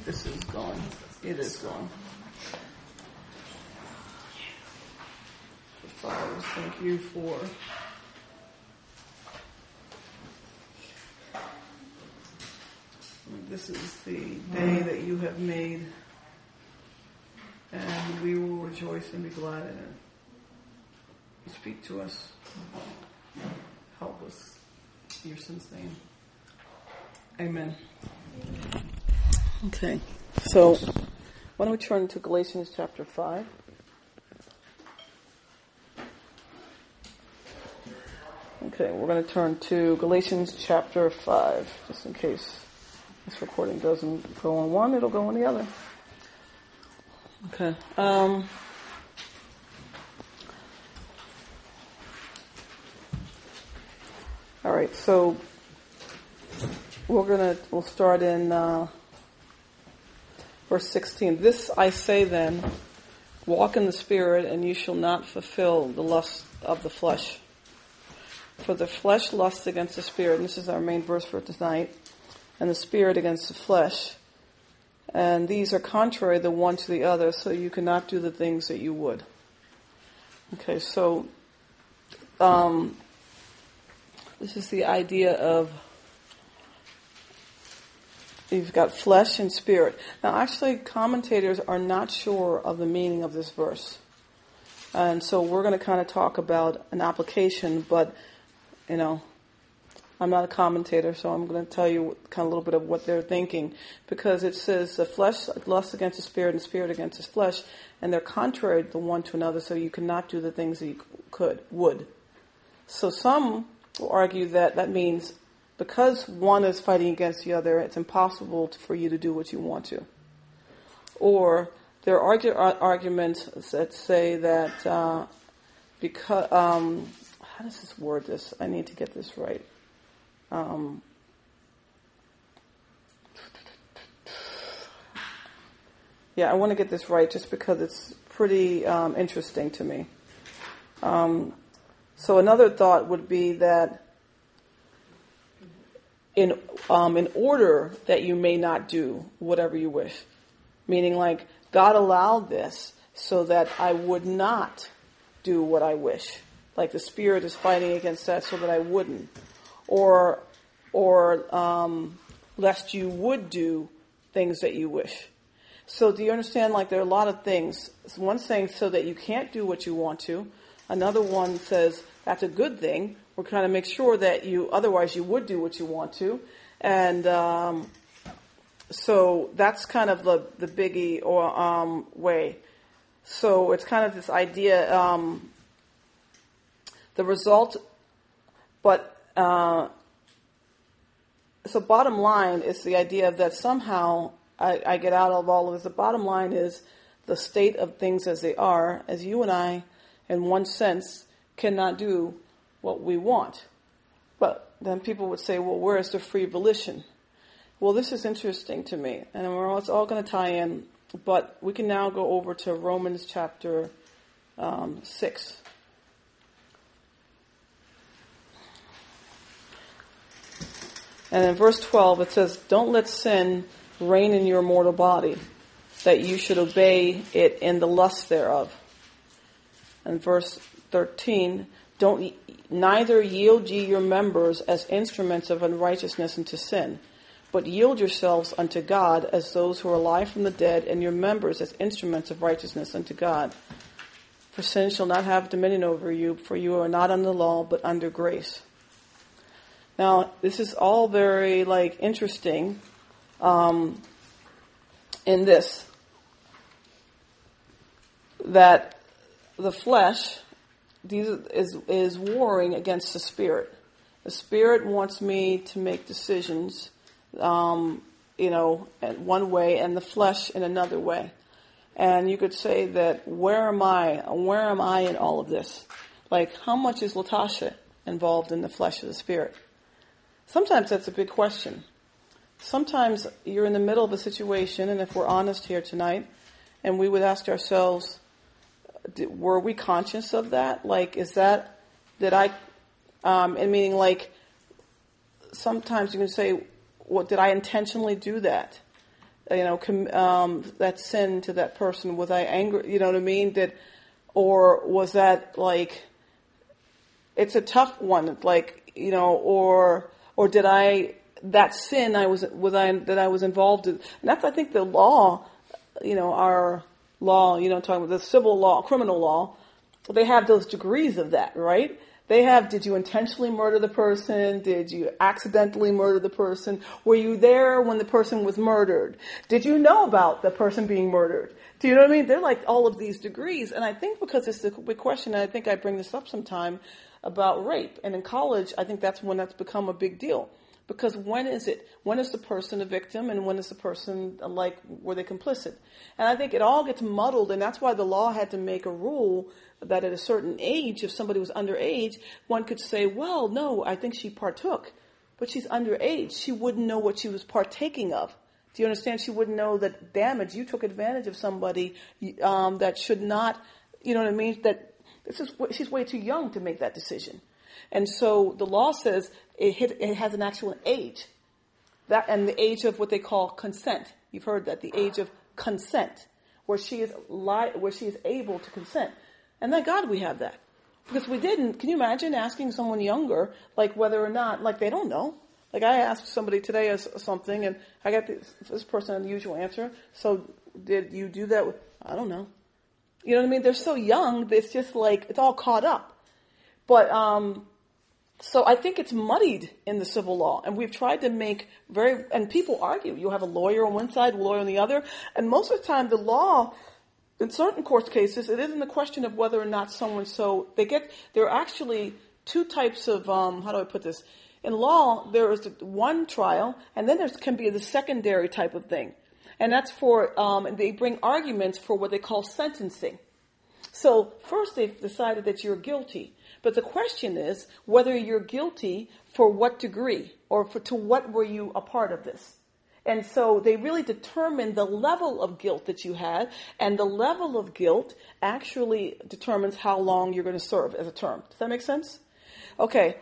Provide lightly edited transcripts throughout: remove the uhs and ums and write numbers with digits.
think this is going. It is going. Father, thank you for this is the day that you have made, and we will rejoice and be glad in it. Speak to us. Help us. In your son's name. Amen. Okay. So, why don't we turn to Galatians chapter 5? Okay, we're going to turn to Galatians chapter 5, just in case this recording doesn't go on one, it'll go on the other. Okay. All right, so we'll start in verse 16. This I say then, walk in the Spirit, and you shall not fulfill the lust of the flesh. For the flesh lusts against the Spirit, and this is our main verse for tonight, and the Spirit against the flesh. And these are contrary the one to the other, so you cannot do the things that you would. Okay, so this is the idea of you've got flesh and spirit. Now, actually, commentators are not sure of the meaning of this verse. And so we're going to kind of talk about an application, but, you know, I'm not a commentator, so I'm going to tell you kind of a little bit of what they're thinking. Because it says the flesh lusts against the spirit and the spirit against the flesh, and they're contrary the one to another, so you cannot do the things that you would. So some will argue that that means because one is fighting against the other, it's impossible for you to do what you want to. Or there are arguments that say that because how does this word this? I need to get this right. Yeah, I want to get this right just because it's pretty interesting to me. So another thought would be that in order that you may not do whatever you wish, meaning like God allowed this so that I would not do what I wish. Like the Spirit is fighting against that so that I wouldn't. Or lest you would do things that you wish. So do you understand, like there are a lot of things. One saying so that you can't do what you want to. Another one says that's a good thing. We're trying to make sure that otherwise you would do what you want to. And so that's kind of the biggie or way. So it's kind of this idea, the result, but so bottom line is the idea that somehow I get out of all of this. The bottom line is the state of things as they are, as you and I, in one sense, cannot do what we want. But then people would say, well, where is the free volition? Well, this is interesting to me, and it's all going to tie in, but we can now go over to Romans chapter 6. And in verse 12 it says, don't let sin reign in your mortal body, that you should obey it in the lust thereof. And verse 13, neither yield ye your members as instruments of unrighteousness unto sin, but yield yourselves unto God as those who are alive from the dead, and your members as instruments of righteousness unto God. For sin shall not have dominion over you, for you are not under law, but under grace. Now, this is all very, interesting in this, that the flesh is warring against the Spirit. The Spirit wants me to make decisions, in one way, and the flesh in another way. And you could say that, where am I in all of this? Like, how much is Latasha involved in the flesh of the Spirit? Sometimes that's a big question. Sometimes you're in the middle of a situation, and if we're honest here tonight, and we would ask ourselves, were we conscious of that? Sometimes you can say, well, did I intentionally do that? that sin to that person? Was I angry? You know what I mean? Or was that like, it's a tough one, like, or did that sin I was involved in? And that's, I think, the law, our law, talking about the civil law, criminal law, they have those degrees of that, right? They have, did you intentionally murder the person? Did you accidentally murder the person? Were you there when the person was murdered? Did you know about the person being murdered? Do you know what I mean? They're like all of these degrees. And I think because it's a big question, and I think I bring this up sometime about rape. And in college, I think that's when that's become a big deal. Because when is it? When is the person a victim, and when is the person, were they complicit? And I think it all gets muddled, and that's why the law had to make a rule that at a certain age, if somebody was underage, one could say, well, no, I think she partook, but she's underage. She wouldn't know what she was partaking of. Do you understand? She wouldn't know that damage. You took advantage of somebody that should not, you know what I mean? That she's way too young to make that decision. And so the law says it has an actual age, and the age of what they call consent. You've heard that, the age of consent, where she is able to consent. And thank God we have that, because we didn't. Can you imagine asking someone younger, like whether or not, they don't know? Like I asked somebody today something, and I got this person unusual answer. So did you do that? I don't know. You know what I mean? They're so young. It's just it's all caught up. But so I think it's muddied in the civil law, and we've tried to make and people argue. You'll have a lawyer on one side, a lawyer on the other, and most of the time the law, in certain court cases, it isn't a question of whether or not there are actually two types of, how do I put this? In law, there is one trial, and then there can be the secondary type of thing. And that's and they bring arguments for what they call sentencing. So first they've decided that you're guilty. But the question is whether you're guilty for what degree, or to what were you a part of this. And so they really determine the level of guilt that you had, and the level of guilt actually determines how long you're going to serve as a term. Does that make sense? Okay.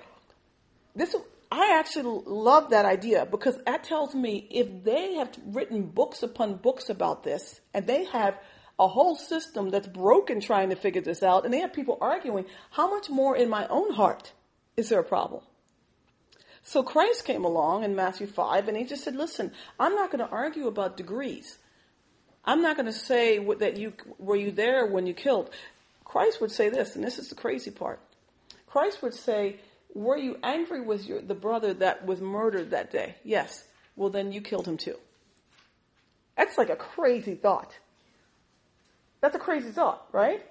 I actually love that idea, because that tells me if they have written books upon books about this, and they have a whole system that's broken trying to figure this out, and they have people arguing, how much more in my own heart is there a problem? So Christ came along in Matthew 5, and he just said, listen, I'm not going to argue about degrees. I'm not going to say were you there when you killed. Christ would say this, and this is the crazy part. Christ would say, were you angry with the brother that was murdered that day? Yes. Well, then you killed him too. That's like a crazy thought. That's a crazy thought, right?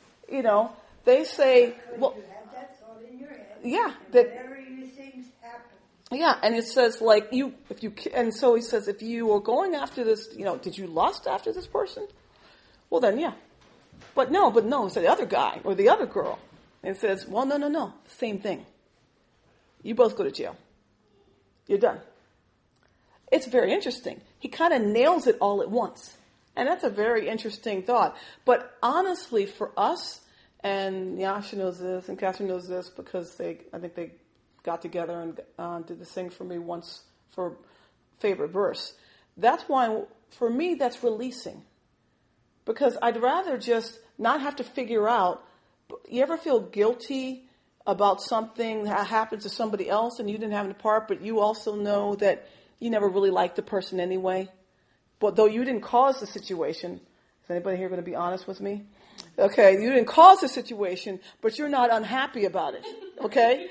They say, well, you have that thought in your head. Yeah, whatever you think happens. Yeah, and it says and so he says, if you were going after this, did you lust after this person? Well, then yeah, but no, it's the other guy or the other girl. And it says, well, no, same thing. You both go to jail. You're done. It's very interesting. He kind of nails it all at once. And that's a very interesting thought. But honestly, for us, and Yasha knows this, and Catherine knows this, because I think they got together and did this thing for me once for favorite verse. That's why, for me, that's releasing. Because I'd rather just not have to figure out, you ever feel guilty about something that happened to somebody else and you didn't have any part, but you also know that you never really liked the person anyway? But though you didn't cause the situation, is anybody here going to be honest with me? Okay, you didn't cause the situation, but you're not unhappy about it. Okay?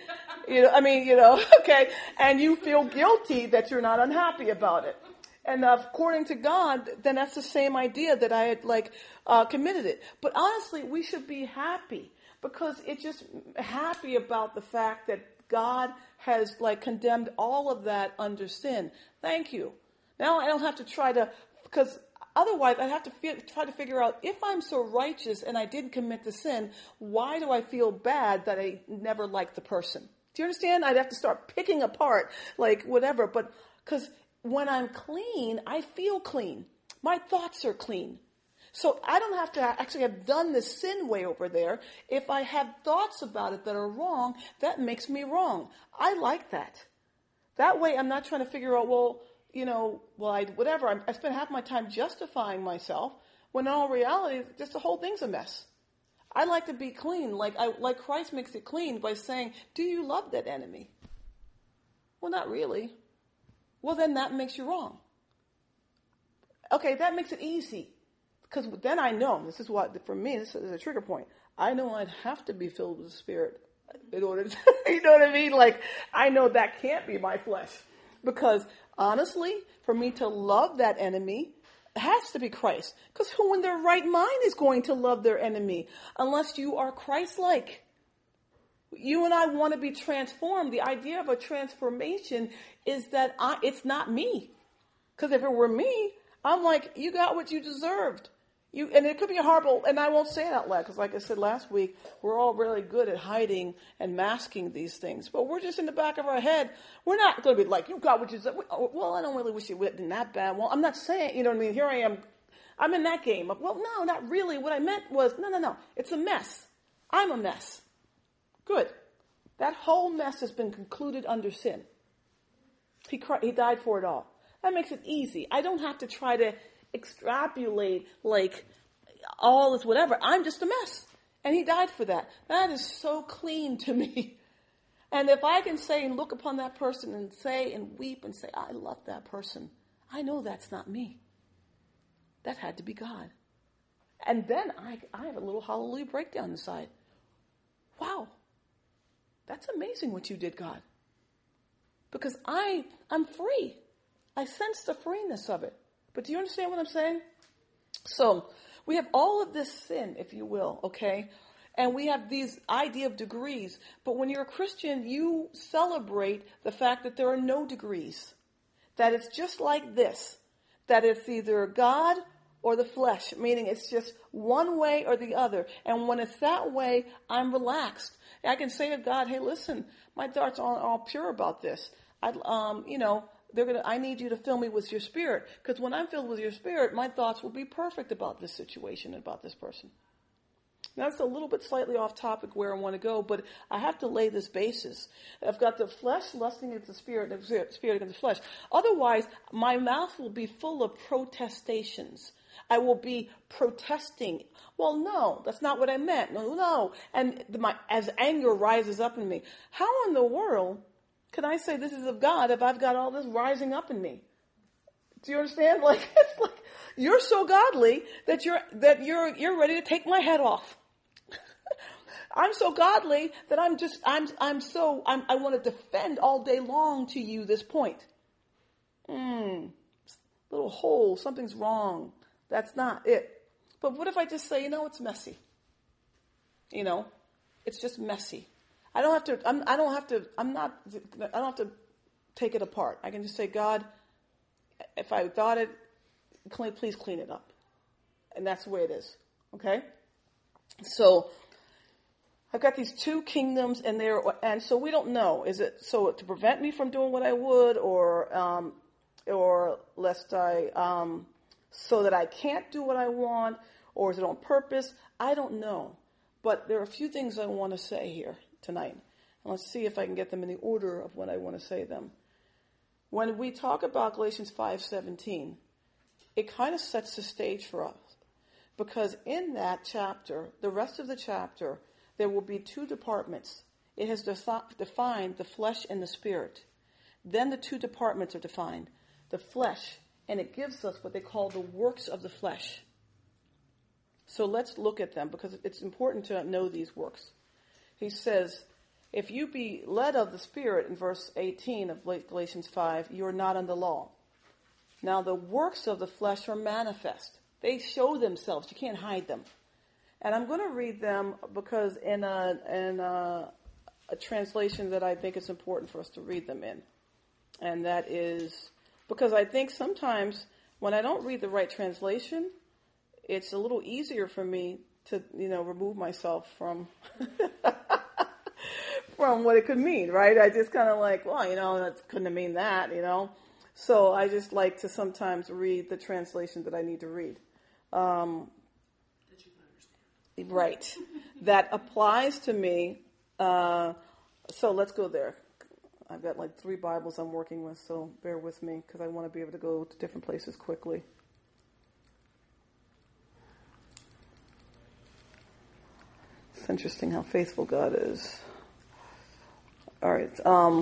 Okay, and you feel guilty that you're not unhappy about it. And according to God, then that's the same idea that I had committed it. But honestly, we should be happy, because it's just happy about the fact that God has condemned all of that under sin. Thank you. Now I don't have to because otherwise I'd have to try to figure out, if I'm so righteous and I didn't commit the sin, why do I feel bad that I never liked the person? Do you understand? I'd have to start picking apart, whatever. But because when I'm clean, I feel clean. My thoughts are clean. So I don't have to actually have done this sin way over there. If I have thoughts about it that are wrong, that makes me wrong. I like that. That way I'm not trying to figure out, well, I spend half my time justifying myself when in all reality, just the whole thing's a mess. I like to be clean, like Christ makes it clean by saying, do you love that enemy? Well, not really. Well, then that makes you wrong. Okay, that makes it easy. Because then I know, for me, this is a trigger point. I know I'd have to be filled with the Spirit in order to, you know what I mean? Like, I know that can't be my flesh. Because honestly, for me to love that enemy, it has to be Christ. Because who in their right mind is going to love their enemy unless you are Christ-like? You and I want to be transformed. The idea of a transformation is that it's not me. Because if it were me, I'm like, you got what you deserved. And it could be horrible, and I won't say it out loud, because like I said last week, we're all really good at hiding and masking these things. But we're just in the back of our head. We're not going to be like, you got what you deserve. Well, I don't really wish it would have been that bad. Well, I'm not saying, you know what I mean? Here I am. I'm in that game. Well, no, not really. What I meant was, no. It's a mess. I'm a mess. Good. That whole mess has been concluded under sin. He died for it all. That makes it easy. I don't have to try to extrapolate like all this whatever. I'm just a mess. And he died for that. That is so clean to me. And if I can say and look upon that person and say and weep and say, I love that person, I know that's not me. That had to be God. And then I have a little hallelujah breakdown inside. Wow. That's amazing what you did, God. Because I'm free. I sense the freeness of it. But do you understand what I'm saying? So we have all of this sin, if you will, okay? And we have these idea of degrees. But when you're a Christian, you celebrate the fact that there are no degrees. That it's just like this. That it's either God or the flesh, meaning it's just one way or the other. And when it's that way, I'm relaxed. I can say to God, hey, listen, my thoughts aren't all pure about this. I need you to fill me with your Spirit. Because when I'm filled with your Spirit, my thoughts will be perfect about this situation and about this person. Now, that's a little bit slightly off topic where I want to go, but I have to lay this basis. I've got the flesh lusting against the Spirit, and the Spirit against the flesh. Otherwise, my mouth will be full of protestations. I will be protesting. Well, no, that's not what I meant. No. And as anger rises up in me, how in the world can I say this is of God if I've got all this rising up in me? Do you understand? Like, it's like you're so godly that you're ready to take my head off. I'm so godly that I want to defend all day long to you this point. Little hole, something's wrong. That's not it. But what if I just say, it's messy? It's just messy. I don't have to take it apart. I can just say, God, if I thought it, please clean it up. And that's the way it is. Okay? So I've got these two kingdoms and so we don't know. Is it so to prevent me from doing what I would or lest so that I can't do what I want, or is it on purpose? I don't know. But there are a few things I want to say here tonight. And let's see if I can get them in the order of when I want to say them. When we talk about Galatians 5:17, it kind of sets the stage for us. Because in that chapter, the rest of the chapter, there will be two departments. It has defined the flesh and the spirit. Then the two departments are defined. The flesh, and it gives us what they call the works of the flesh. So let's look at them because it's important to know these works. He says, if you be led of the Spirit, in verse 18 of Galatians 5, you are not under law. Now the works of the flesh are manifest. They show themselves. You can't hide them. And I'm going to read them because in a translation that I think it's important for us to read them in. And that is because I think sometimes when I don't read the right translation, it's a little easier for me to, remove myself from from what it could mean, right? I just kind of like, that couldn't mean that, So I just like to sometimes read the translation that I need to read. That you can understand. Right. That applies to me. So let's go there. I've got like 3 Bibles I'm working with, so bear with me because I want to be able to go to different places quickly. It's interesting how faithful God is. All right.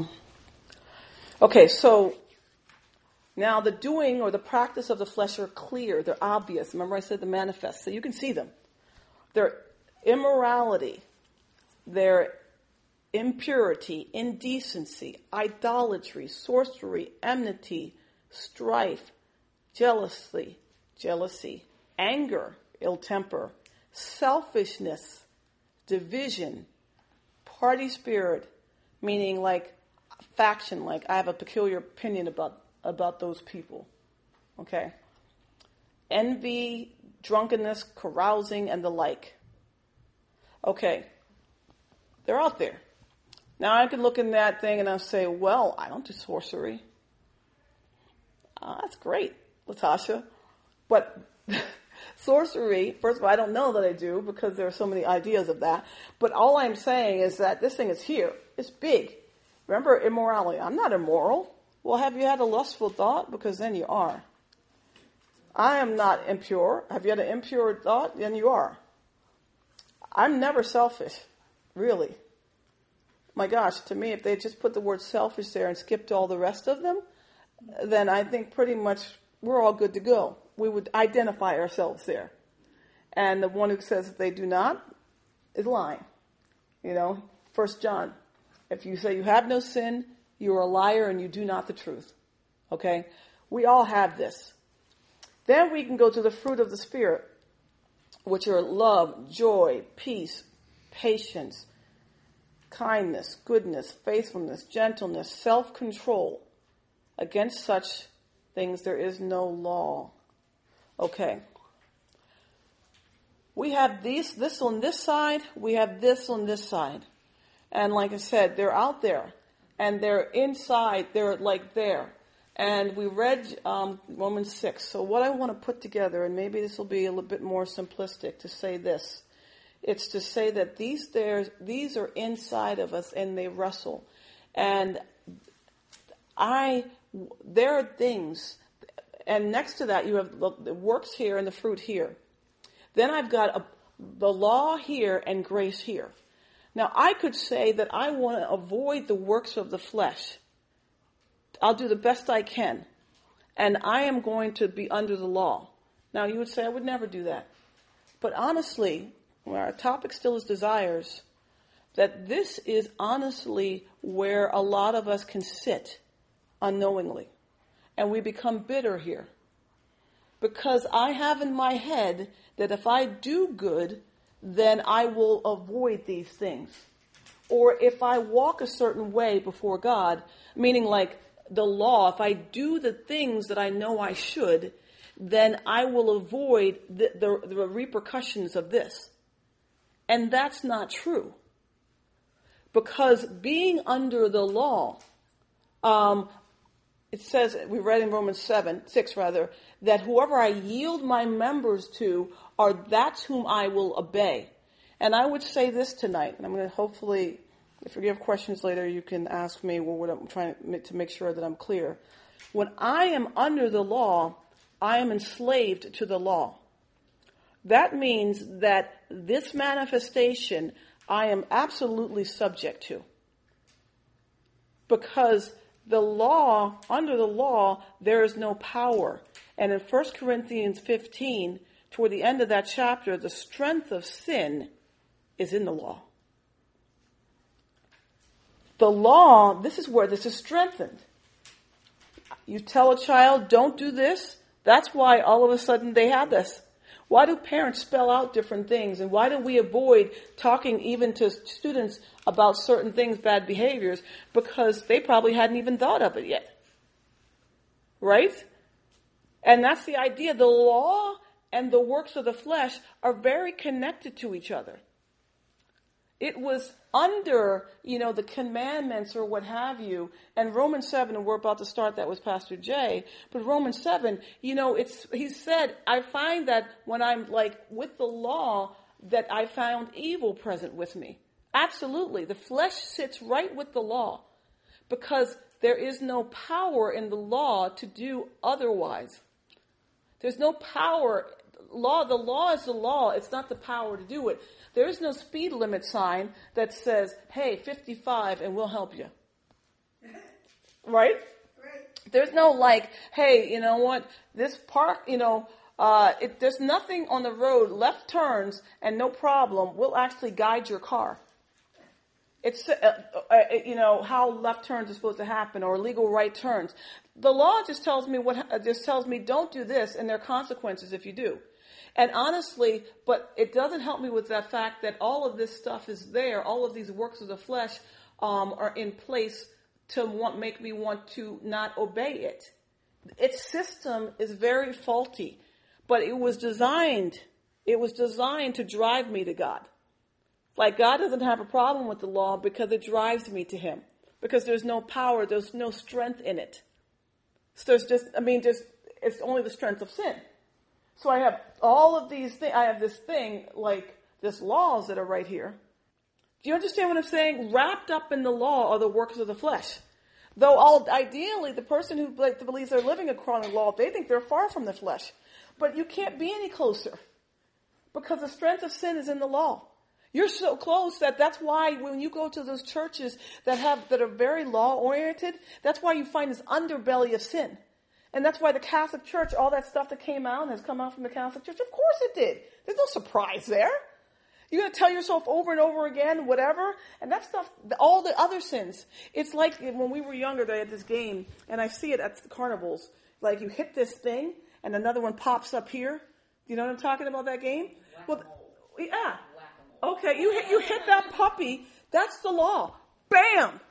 Okay, so now the doing or the practice of the flesh are clear. They're obvious. Remember I said the manifest, so you can see them. They're immorality. They're impurity, indecency, idolatry, sorcery, enmity, strife, jealousy, anger, ill temper, selfishness, division, party spirit, meaning like faction, like I have a peculiar opinion about those people. Okay? Envy, drunkenness, carousing, and the like. Okay. They're out there. Now I can look in that thing and I'll say, well, I don't do sorcery. That's great, Latasha. But sorcery, first of all, I don't know that I do because there are so many ideas of that. But all I'm saying is that this thing is here. It's big. Remember immorality. I'm not immoral. Well, have you had a lustful thought? Because then you are. I am not impure. Have you had an impure thought? Then you are. I'm never selfish. Really. My gosh, to me, if they just put the word selfish there and skipped all the rest of them, then I think pretty much we're all good to go. We would identify ourselves there. And the one who says that they do not is lying. 1 John. If you say you have no sin, you are a liar and you do not the truth. Okay? We all have this. Then we can go to the fruit of the Spirit, which are love, joy, peace, patience, kindness, goodness, faithfulness, gentleness, self-control. Against such things there is no law. Okay. We have this on this side, we have this on this side. And like I said, they're out there. And they're inside, they're like there. And we read Romans 6. So what I want to put together, and maybe this will be a little bit more simplistic to say this. It's to say that these are inside of us and they wrestle. And there are things, and next to that you have the works here and the fruit here. Then I've got the law here and grace here. Now I could say that I want to avoid the works of the flesh. I'll do the best I can. And I am going to be under the law. Now you would say I would never do that. But honestly, our topic still is desires, that this is honestly where a lot of us can sit unknowingly. And we become bitter here. Because I have in my head that if I do good, then I will avoid these things. Or if I walk a certain way before God, meaning like the law, if I do the things that I know I should, then I will avoid the repercussions of this. And that's not true. Because being under the law, it says, we read in Romans 6, that whoever I yield my members to that's whom I will obey. And I would say this tonight, and I'm going to hopefully, if you have questions later, you can ask me what I'm trying to make sure that I'm clear. When I am under the law, I am enslaved to the law. That means that this manifestation I am absolutely subject to. Because the law, under the law, there is no power. And in 1 Corinthians 15, toward the end of that chapter, the strength of sin is in the law. The law, this is where this is strengthened. You tell a child, don't do this. That's why all of a sudden they have this. Why do parents spell out different things? And why do we avoid talking even to students about certain things, bad behaviors? Because they probably hadn't even thought of it yet. Right? And that's the idea. The law and the works of the flesh are very connected to each other. It was under, the commandments or what have you. And Romans 7, and we're about to start that with Pastor Jay. But Romans 7, he said, I find that when I'm with the law, that I found evil present with me. Absolutely. The flesh sits right with the law. because there is no power in the law to do otherwise. There's no power. The law is the law. It's not the power to do it. There is no speed limit sign that says, hey, 55 and we'll help you. Right? There's no hey, you know what? This park, there's nothing on the road, left turns and no problem. We'll actually guide your car. It's, how left turns are supposed to happen or legal right turns. The law just tells me don't do this and there are consequences if you do. And honestly, but it doesn't help me with that fact that all of this stuff is there. All of these works of the flesh are in place to make me want to not obey it. Its system is very faulty, but it was designed to drive me to God. Like God doesn't have a problem with the law because it drives me to Him. Because there's no power, there's no strength in it. So it's only the strength of sin. So I have all of these things. I have this thing, like this laws that are right here. Do you understand what I'm saying? Wrapped up in the law are the works of the flesh. Though ideally, the person who believes they're living according to the law, they think they're far from the flesh. But you can't be any closer. Because the strength of sin is in the law. You're so close that's why when you go to those churches that are very law-oriented, that's why you find this underbelly of sin. And that's why the Catholic Church, all that stuff that came out has come out from the Catholic Church. Of course it did. There's no surprise there. You're going to tell yourself over and over again, whatever. And that stuff, all the other sins. It's like when we were younger, they had this game, and I see it at the carnivals. Like you hit this thing, and another one pops up here. Do you know what I'm talking about, that game? Well, yeah. Okay, you hit that puppy. That's the law. Bam!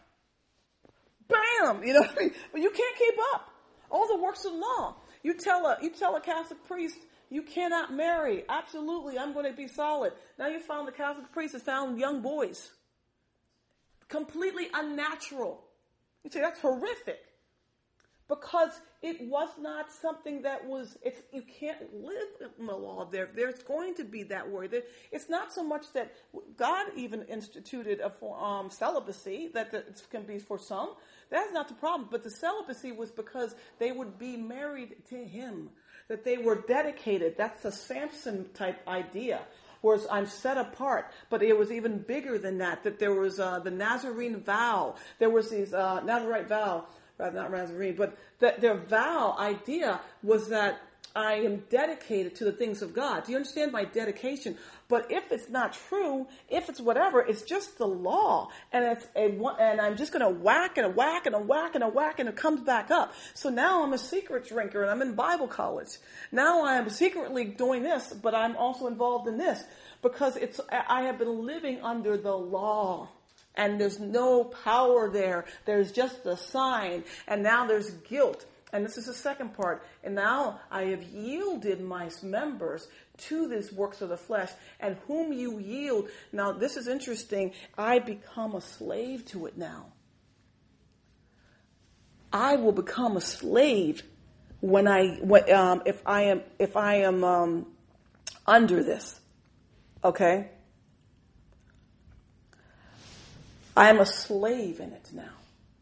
Bam! You know what I mean? But you can't keep up. All the works of law. You tell a Catholic priest, you cannot marry. Absolutely, I'm going to be solid. Now you found the Catholic priest has found young boys. Completely unnatural. You say, that's horrific. Because it was not something you can't live in the law there. There's going to be that worry. It's not so much that God even instituted a celibacy that it can be for some. That's not the problem. But the celibacy was because they would be married to Him, that they were dedicated. That's a Samson type idea. Whereas I'm set apart, but it was even bigger than that. That there was the Nazarene vow. There was these Nazarite vow. Rather not Nazarene, but their vow idea was that I am dedicated to the things of God. Do you understand my dedication? But if it's not true, if it's whatever, it's just the law, and and I'm just going to whack and whack and whack and whack, and it comes back up. So now I'm a secret drinker, and I'm in Bible college. Now I am secretly doing this, but I'm also involved in this because I have been living under the law. And there's no power there. There's just the sign. And now there's guilt. And this is the second part. And now I have yielded my members to these works of the flesh. And whom you yield. Now this is interesting. I become a slave to it now. I will become a slave if I am under this. Okay? I am a slave in it now.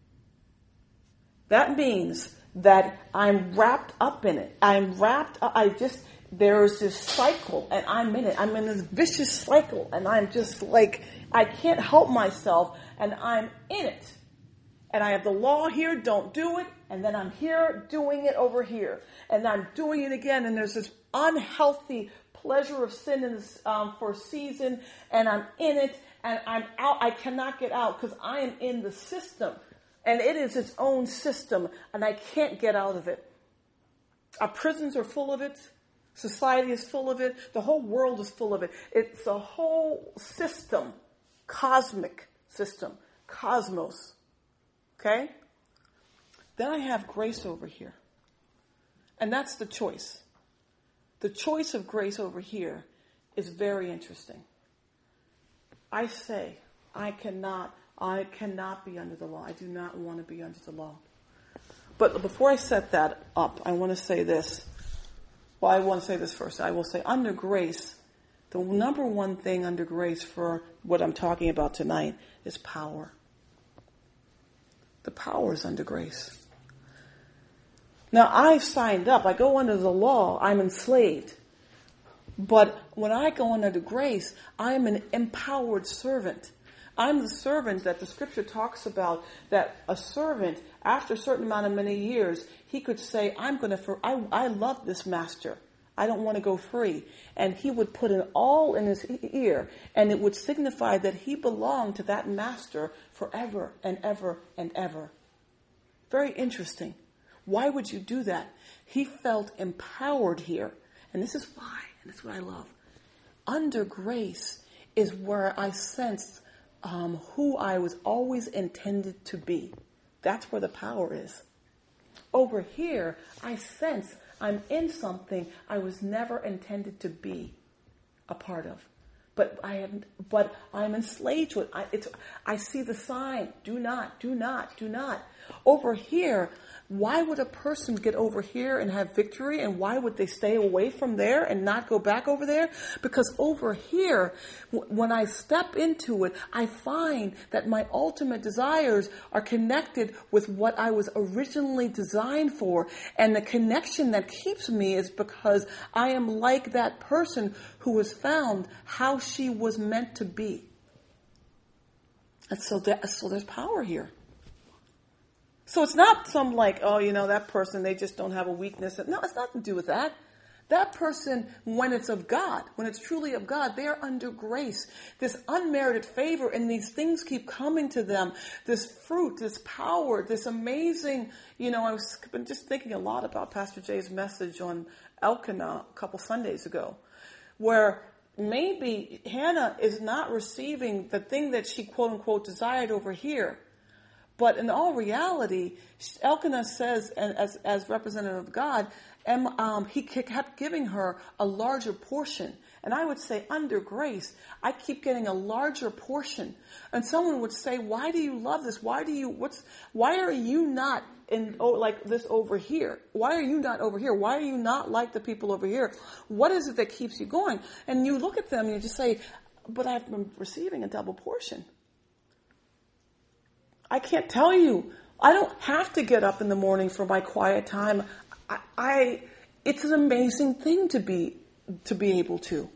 That means that I'm wrapped up in it. There's this cycle and I'm in it. I'm in this vicious cycle and I'm just I can't help myself and I'm in it. And I have the law here, don't do it. And then I'm here doing it over here. And I'm doing it again. And there's this unhealthy pleasure of sin for a season. And I'm in it. And I'm out. I cannot get out because I am in the system. And it is its own system. And I can't get out of it. Our prisons are full of it. Society is full of it. The whole world is full of it. It's a whole system. Cosmic system. Cosmos. Okay? Then I have grace over here. And that's the choice. The choice of grace over here is very interesting. I say, I cannot be under the law. I do not want to be under the law. But before I set that up, I want to say this. Well, I want to say this first. I will say under grace, the number one thing under grace for what I'm talking about tonight is power. The power is under grace. Now, I've signed up. I go under the law. I'm enslaved. But when I go under the grace, I'm an empowered servant. I'm the servant that the scripture talks about, that a servant, after a certain amount of many years, he could say, I love this master. I don't want to go free. And he would put it all in his ear, and it would signify that he belonged to that master forever and ever and ever. Very interesting. Why would you do that? He felt empowered here. And this is why, and that's what I love. Under grace is where I sensed who I was always intended to be. That's where the power is. Over here, I sense I'm in something I was never intended to be a part of. But I'm enslaved to it. I see the sign. Do not, do not, do not. Over here, why would a person get over here and have victory? And why would they stay away from there and not go back over there? Because over here, when I step into it, I find that my ultimate desires are connected with what I was originally designed for. And the connection that keeps me is because I am like that person who has found how she was meant to be. And so there's power here. So it's not some that person, they just don't have a weakness. No, it's nothing to do with that. That person, when it's of God, when it's truly of God, they are under grace. This unmerited favor, and these things keep coming to them. This fruit, this power, this amazing, I've been just thinking a lot about Pastor Jay's message on Elkanah a couple Sundays ago, where maybe Hannah is not receiving the thing that she quote unquote desired over here. But in all reality, Elkanah says, as representative of God, he kept giving her a larger portion. And I would say, under grace, I keep getting a larger portion. And someone would say, why do you love this? Why are you not like this over here? Why are you not over here? Why are you not like the people over here? What is it that keeps you going? And you look at them and you just say, but I've been receiving a double portion. I can't tell you. I don't have to get up in the morning for my quiet time. It's an amazing thing to be able to.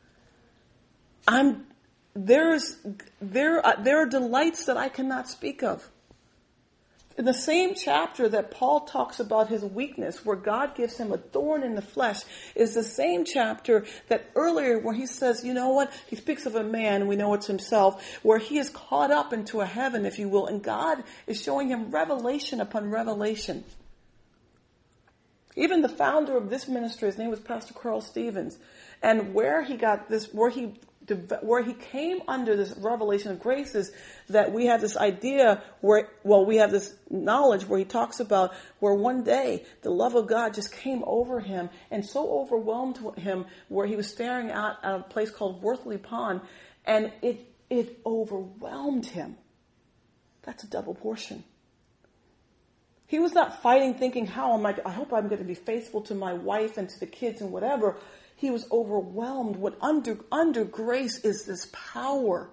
There are delights that I cannot speak of. In the same chapter that Paul talks about his weakness, where God gives him a thorn in the flesh, is the same chapter that earlier where he says, you know what? He speaks of a man, we know it's himself, where he is caught up into a heaven, if you will, and God is showing him revelation upon revelation. Even the founder of this ministry, his name was Pastor Carl Stevens, and where he came under this revelation of grace is that we have this idea we have this knowledge where he talks about where one day the love of God just came over him and so overwhelmed him where he was staring out at a place called Worthley Pond, and it overwhelmed him. That's a double portion. He was not fighting thinking, I hope I'm going to be faithful to my wife and to the kids and whatever. He was overwhelmed. What under grace is this power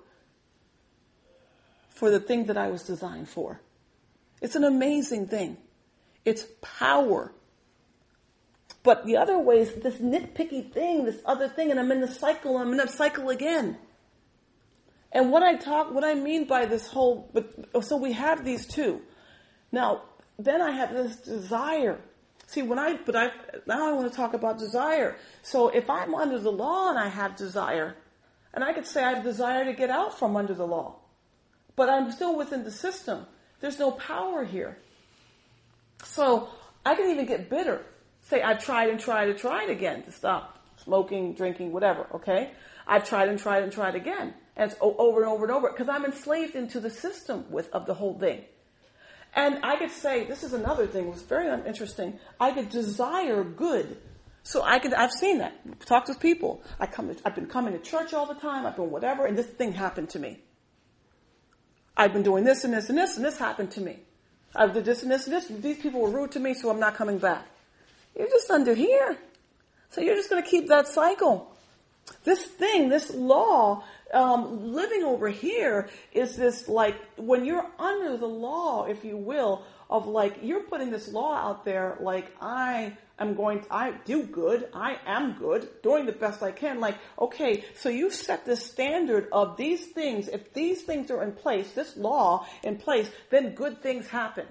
for the thing that I was designed for. It's an amazing thing. It's power. But the other way is this nitpicky thing, this other thing, and I'm in the cycle again. And what I mean by this whole, so we have these two. Now, then I have this desire. See, now I want to talk about desire. So if I'm under the law and I have desire, and I could say I have desire to get out from under the law, but I'm still within the system. There's no power here. So I can even get bitter. Say I've tried and tried and tried again to stop smoking, drinking, whatever, okay? I've tried and tried and tried again. And it's over and over and over because I'm enslaved into the system of the whole thing. And I could say, this is another thing, it was very interesting. I could desire good. So I've seen that. Talked with people. I've been coming to church all the time, I've been whatever, and this thing happened to me. I've been doing this and this and this, and this happened to me. I did this and this and this, these people were rude to me, so I'm not coming back. You're just under here. So you're just going to keep that cycle. This law, living over here is this like, when you're under the law, if you will, of like, you're putting this law out there, like, I do good, I am good, doing the best I can. Like, okay, so you set the standard of these things. If these things are in place, this law in place, then good things happen.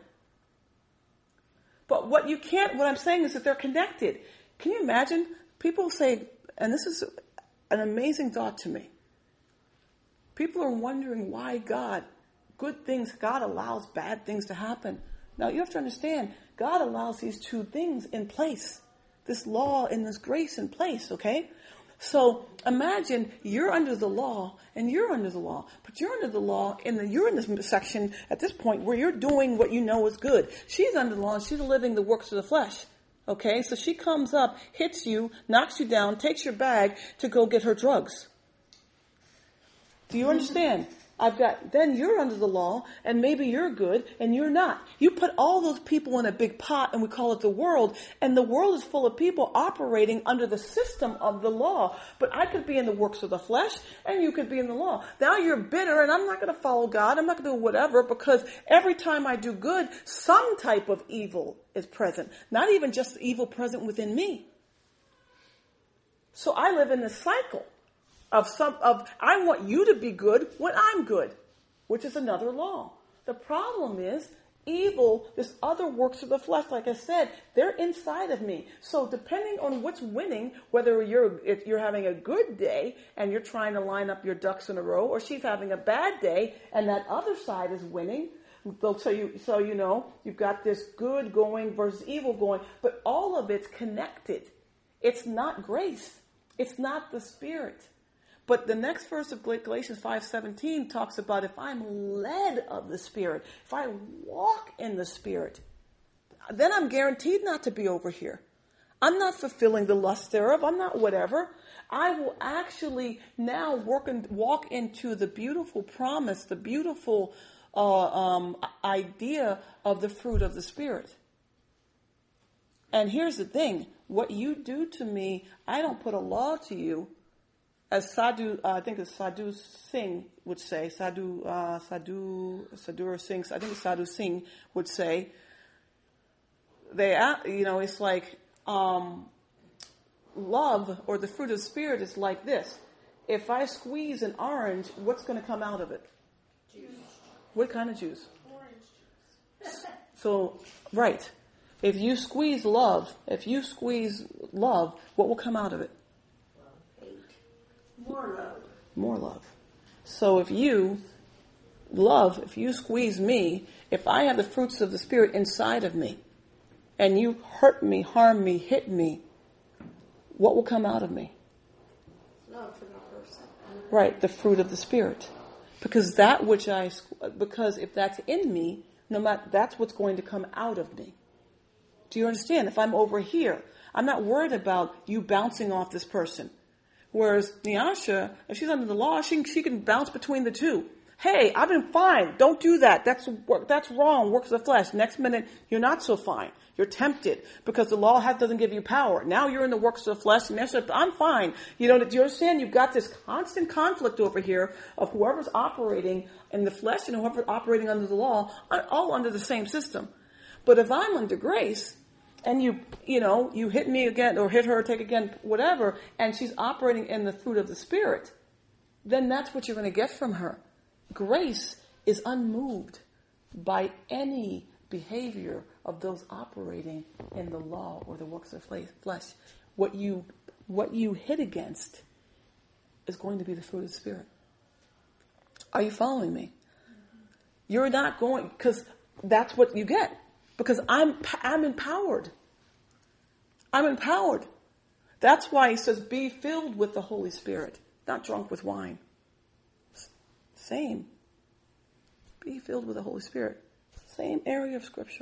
But what I'm saying is that they're connected. Can you imagine? People say, and this is an amazing thought to me. People are wondering why God allows bad things to happen. Now you have to understand, God allows these two things in place. This law and this grace in place, okay? So imagine you're under the law and you're under the law, but you're under the law you're in this section at this point where you're doing what you know is good. She's under the law and she's living the works of the flesh. Okay, so she comes up, hits you, knocks you down, takes your bag to go get her drugs. Do you understand? Then you're under the law, and maybe you're good, and you're not. You put all those people in a big pot, and we call it the world, and the world is full of people operating under the system of the law. But I could be in the works of the flesh, and you could be in the law. Now you're bitter, and I'm not going to follow God. I'm not going to do whatever, because every time I do good, some type of evil is present. Not even just evil present within me. So I live in this cycle of I want you to be good when I'm good, which is another law. The problem is evil, this other works of the flesh, like I said, they're inside of me. So depending on what's winning, whether if you're having a good day and you're trying to line up your ducks in a row, or she's having a bad day and that other side is winning, so you know, you've got this good going versus evil going, but all of it's connected. It's not grace. It's not the Spirit. But the next verse of Galatians 5:17 talks about if I'm led of the Spirit, if I walk in the Spirit, then I'm guaranteed not to be over here. I'm not fulfilling the lust thereof. I'm not whatever. I will actually now walk into the beautiful promise, the beautiful idea of the fruit of the Spirit. And here's the thing. What you do to me, I don't put a law to you. As Sadhu, I think it's Sadhu Singh would say, Sadhu Singh would say, it's like, love or the fruit of the Spirit is like this. If I squeeze an orange, what's going to come out of it? Juice. What kind of juice? Orange juice. So, right. If you squeeze love, what will come out of it? More love. So if you squeeze me, if I have the fruits of the Spirit inside of me, and you hurt me, harm me, hit me, what will come out of me? Love for the person. Right, the fruit of the Spirit. Because if that's in me, that's what's going to come out of me. Do you understand? If I'm over here, I'm not worried about you bouncing off this person. Whereas Nyasha, if she's under the law, she can bounce between the two. Hey, I've been fine. Don't do that. That's wrong. Works of the flesh. Next minute, you're not so fine. You're tempted because the law doesn't give you power. Now you're in the works of the flesh, and I'm fine. Do you understand? You've got this constant conflict over here of whoever's operating in the flesh and whoever's operating under the law, all under the same system. But if I'm under grace, and you hit me again, or hit her, take again, whatever, and she's operating in the fruit of the Spirit, then that's what you're going to get from her. Grace is unmoved by any behavior of those operating in the law or the works of flesh. What you hit against is going to be the fruit of the Spirit. Are you following me? You're not going, because that's what you get. Because I'm empowered. I'm empowered. That's why he says, be filled with the Holy Spirit, not drunk with wine. Same. Be filled with the Holy Spirit. Same area of Scripture.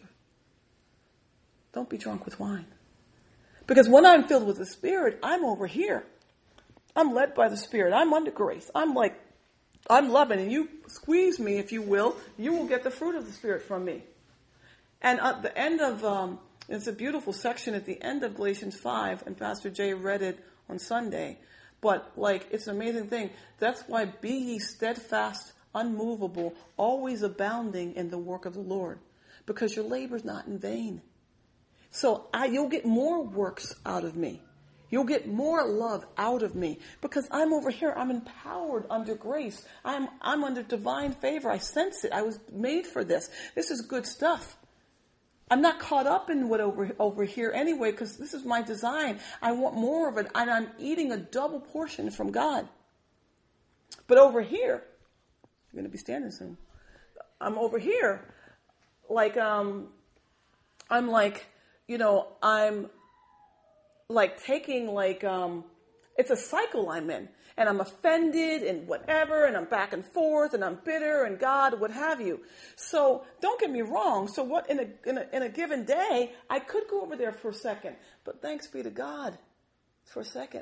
Don't be drunk with wine. Because when I'm filled with the Spirit, I'm over here. I'm led by the Spirit. I'm under grace. I'm loving. And you squeeze me, if you will get the fruit of the Spirit from me. And at the end of, it's a beautiful section at the end of Galatians 5, and Pastor Jay read it on Sunday. But like, it's an amazing thing. That's why be ye steadfast, unmovable, always abounding in the work of the Lord. Because your labor's not in vain. So you'll get more works out of me. You'll get more love out of me. Because I'm over here. I'm empowered under grace. I'm under divine favor. I sense it. I was made for this. This is good stuff. I'm not caught up in what over here anyway, because this is my design. I want more of it, and I'm eating a double portion from God. But over here, you're going to be standing soon. I'm over here, like, I'm like, I'm like taking like, it's a cycle I'm in. And I'm offended and whatever, and I'm back and forth, and I'm bitter, and God, what have you. So don't get me wrong. So what in a given day, I could go over there for a second, but thanks be to God for a second.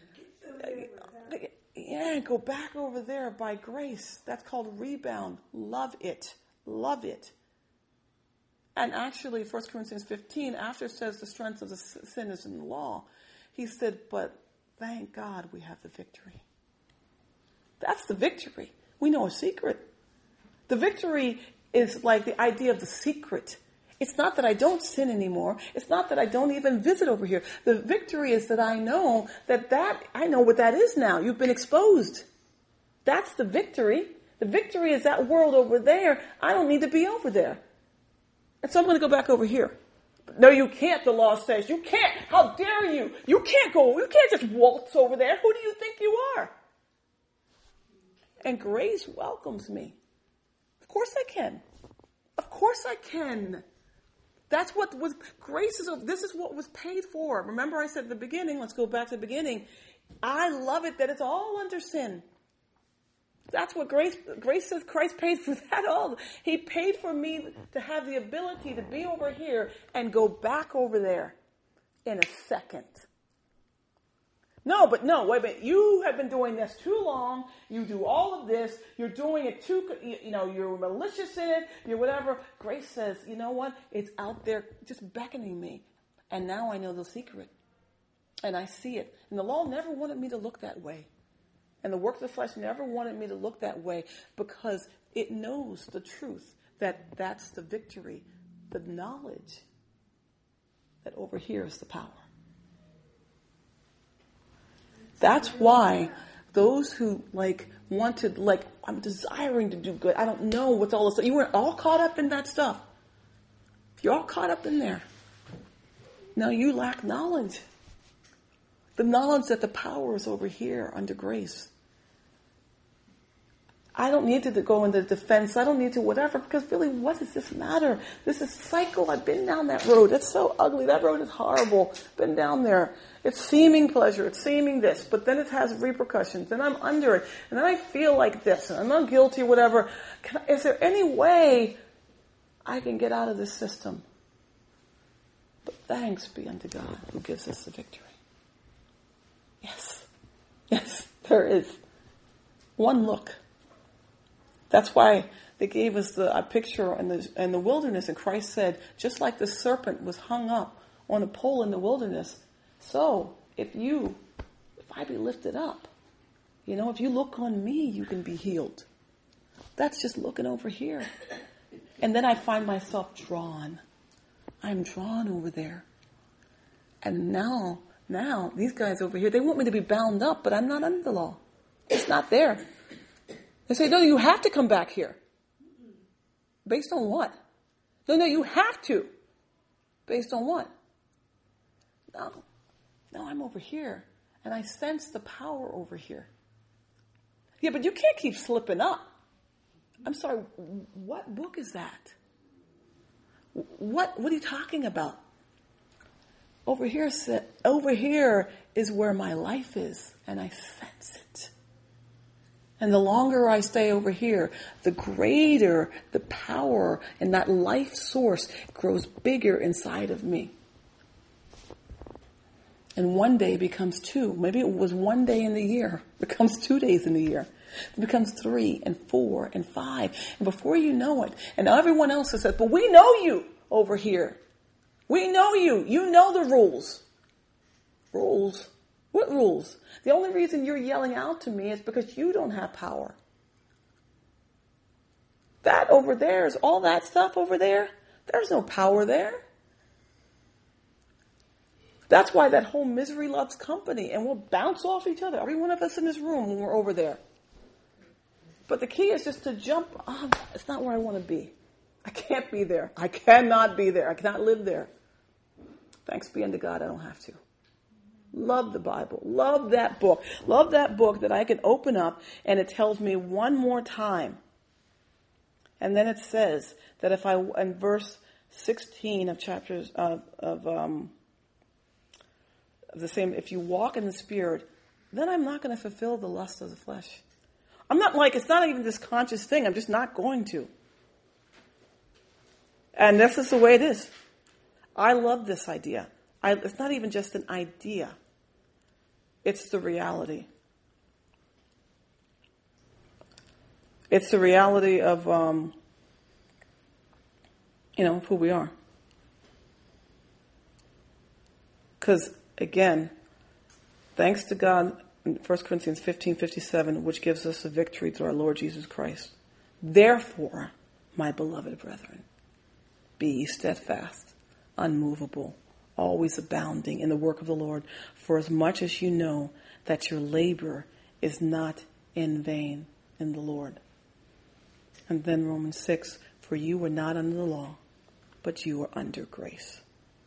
Yeah, go back over there by grace. That's called rebound. Love it. Love it. And actually, 1 Corinthians 15, after it says the strength of the sin is in the law, he said, but thank God we have the victory. That's the victory. We know a secret. The victory is like the idea of the secret. It's not that I don't sin anymore. It's not that I don't even visit over here. The victory is that I know I know what that is now. You've been exposed. That's the victory. The victory is that world over there. I don't need to be over there. And so I'm going to go back over here. No, you can't, the law says. You can't. How dare you? You can't go. You can't just waltz over there. Who do you think you are? And grace welcomes me. Of course I can. Of course I can. That's what was grace is. This is what was paid for. Remember I said at the beginning, let's go back to the beginning. I love it that it's all under sin. That's what grace says. Christ paid for that all. He paid for me to have the ability to be over here and go back over there in a second. No, wait a minute. You have been doing this too long. You do all of this. You're doing it too, you're malicious in it. You're whatever. Grace says, you know what? It's out there just beckoning me. And now I know the secret. And I see it. And the law never wanted me to look that way. And the work of the flesh never wanted me to look that way because it knows the truth that that's the victory, the knowledge that over here is the power. That's why those who wanted, I'm desiring to do good. I don't know what's all this. You weren't all caught up in that stuff. You're all caught up in there. Now you lack knowledge. The knowledge that the power is over here under grace. I don't need to go into defense. I don't need to whatever, because really, what does this matter? This is cycle. I've been down that road. It's so ugly. That road is horrible. Been down there. It's seeming pleasure. It's seeming this, but then it has repercussions, and I'm under it, and then I feel like this, and I'm not guilty, whatever. Is there any way I can get out of this system? But thanks be unto God who gives us the victory. Yes, there is. One look. That's why they gave us a picture in the wilderness, and Christ said, just like the serpent was hung up on a pole in the wilderness, so if I be lifted up, if you look on me, you can be healed. That's just looking over here. And then I find myself drawn. I'm drawn over there. And now, these guys over here, they want me to be bound up, but I'm not under the law. It's not there. They say, no, you have to come back here. Based on what? No, you have to. Based on what? No, I'm over here. And I sense the power over here. Yeah, but you can't keep slipping up. I'm sorry, what book is that? What are you talking about? Over here is where my life is, and I sense it. And the longer I stay over here, the greater the power and that life source grows bigger inside of me. And one day becomes two. Maybe it was one day in the year. It becomes 2 days in the year. It becomes 3 and 4 and 5. And before you know it, and everyone else has said, but we know you over here. We know you. You know the rules. Rules? What rules? The only reason you're yelling out to me is because you don't have power. That over there is all that stuff over there. There's no power there. That's why that whole misery loves company, and we'll bounce off each other. Every one of us in this room when we're over there. But the key is just to jump. Oh, it's not where I want to be. I can't be there. I cannot be there. I cannot live there. Thanks be unto God, I don't have to. Love the Bible. Love that book. Love that book that I can open up and it tells me one more time. And then it says that if in verse 16 of chapters of the same, if you walk in the Spirit, then I'm not going to fulfill the lust of the flesh. I'm not it's not even this conscious thing. I'm just not going to. And this is the way it is. I love this idea. It's not even just an idea. It's the reality. It's the reality of, of who we are. Because, again, thanks to God, in 1 Corinthians 15:57, which gives us the victory through our Lord Jesus Christ. Therefore, my beloved brethren, be ye steadfast, unmovable, always abounding in the work of the Lord, for as much as you know that your labor is not in vain in the Lord. And then Romans 6, for you were not under the law, but you were under grace.